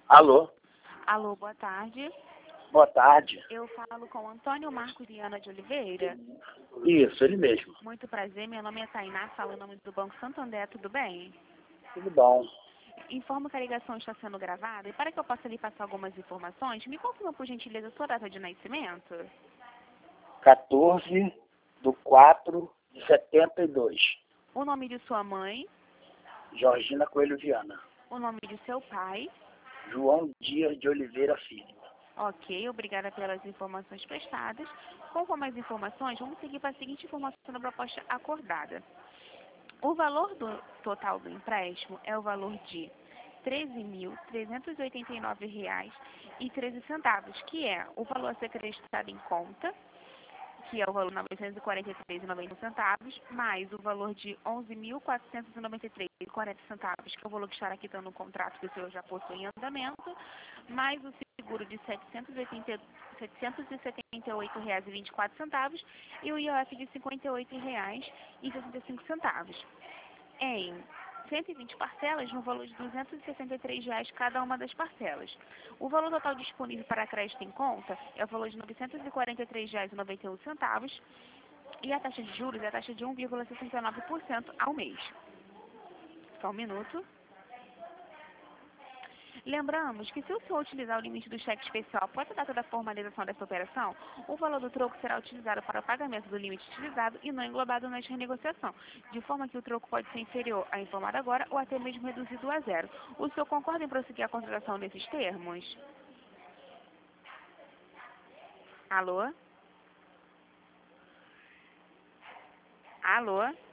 Alô, Alô, boa tarde. boa tarde. Eu falo com Antônio Marcos Viana de Oliveira. Isso, ele mesmo. Muito prazer, meu nome é Tainá, falo em nome do Banco Santander, tudo bem? Tudo bom. Informo que a ligação está sendo gravada e para que eu possa lhe passar algumas informações, me confirma por gentileza a sua data de nascimento? 14/4/72. O nome de sua mãe, Georgina Coelho Viana. o nome de seu pai. João Dias de Oliveira Filho. Ok, obrigada pelas informações prestadas. Conforme as informações, vamos seguir para a seguinte informação da proposta acordada. O valor total do empréstimo é o valor de R$ 13.389,13, que é o valor a ser acreditado em conta, que é o valor de R$ 943,91, mais o valor de R$ 11.493,40, que é o valor que estará quitando no contrato que o senhor já possui em andamento, mais o seguro de R$ 778,24 e o IOF de R$ 58,65. Em 120 parcelas no valor de R$ 263 cada uma das parcelas. O valor total disponível para crédito em conta é o valor de R$ 943,91 e a taxa de juros é a taxa de 1,69% ao mês. Só um minuto. Lembramos que se o senhor utilizar o limite do cheque especial após a data da formalização dessa operação, o valor do troco será utilizado para o pagamento do limite utilizado e não englobado na renegociação, de forma que o troco pode ser inferior ao informado agora ou até mesmo reduzido a zero. O senhor concorda em prosseguir a contratação nesses termos? Alô? Alô?